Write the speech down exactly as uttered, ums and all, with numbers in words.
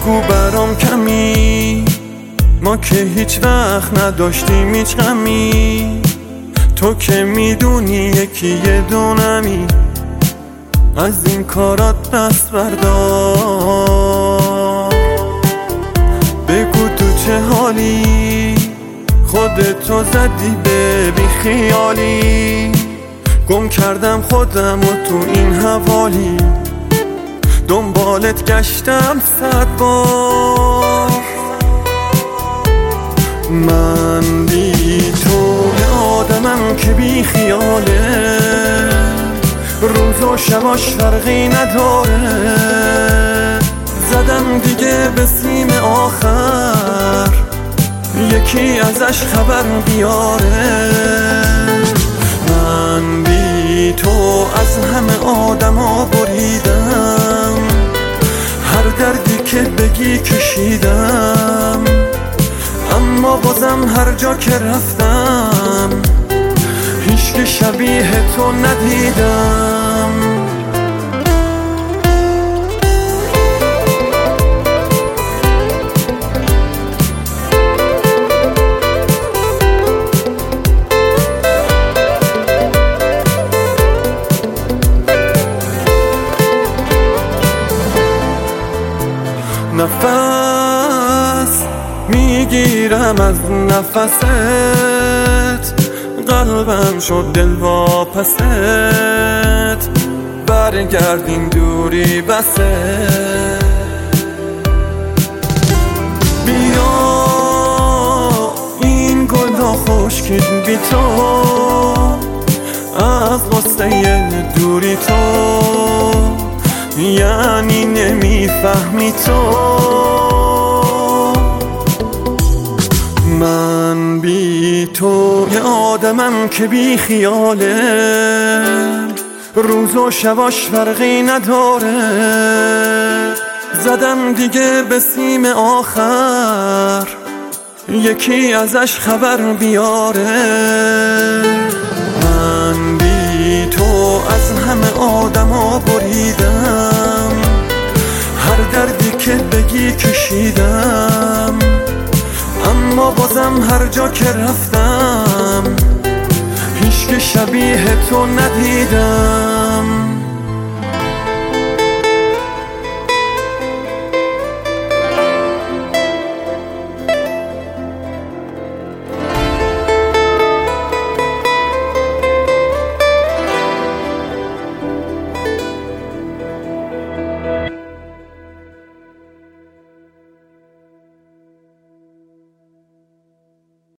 بگو برام کمی، ما که هیچ وقت نداشتیم هیچ غمی. تو که میدونی یکی یه دونمی، از این کارات دست بردار. بگو تو چه حالی، خودتو زدی به بی خیالی. گم کردم خودم و تو این حوالی، دنبالت گشتم صد بار. من بی تو آدمم که بی خیاله، روز و شباش فرقی نداره. زدم دیگه به سیم آخر، یکی ازش خبر بیاره. من بی تو از همه آدما بریدم، هر دردی که بگی کشیدم. اما بازم هر جا که رفتم، هیچ که شبیه تو ندیدم. نفس میگیرم از نفست، قلبم شد دل واپست. برگردین دوری بسه، بیا این گلا خشکید بی تو، از غصه دوری تو. یعنی نمیفهمی تو، من بی تو یه آدمم که بی خیاله، روز و شباش فرقی نداره. زدم دیگه به سیم آخر، یکی ازش خبر بیاره. من بی تو از همه آدما بریدم، هر دردی که بگی کشیدم. اما بازم هر جا که رفتم، هیچ که شبیه تو ندیدم.